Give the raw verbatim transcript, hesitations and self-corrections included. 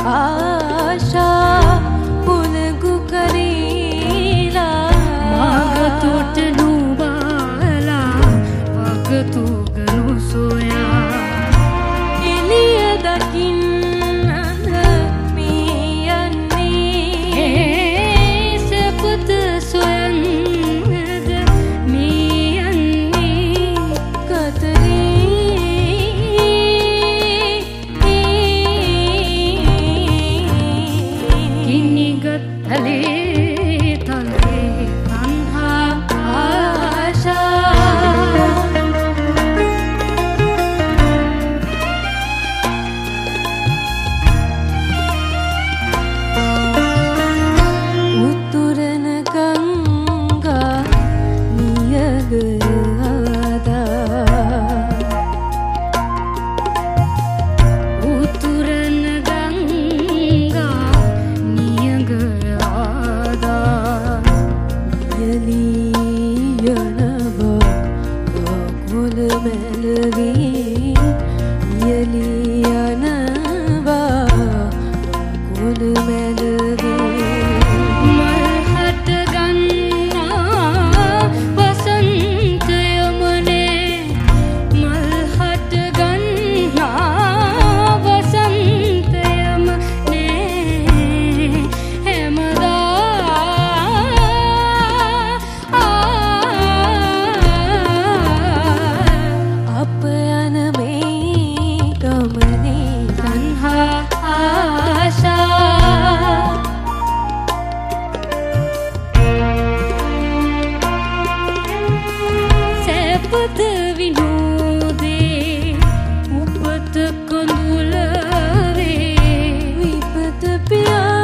ආශා පුලගු කරීලා මගතොට නුබාලා වගතුගනු සොයා එළිය දකින්නද මේ යන්නේ සපත සොයන්නද මේ යන්නේ ගිනිගත් තලේ තලේ තණ්හා ආශා උතුරන ගංගා නියග ආදා උතුරන ගංගා නියඟ ආදා යලී යනවා කකුල මැලවී යලී යනවා කකුල මැලවී මල්හට ගන්නා වසන්තයමනේ මල්හට ගන්නා වසන්තයමනේ හැමදා අප යන මේ ගමනේ තණ්හා ආශා සැපත විනෝදේ උපත කොඳුල වේ විපත පියා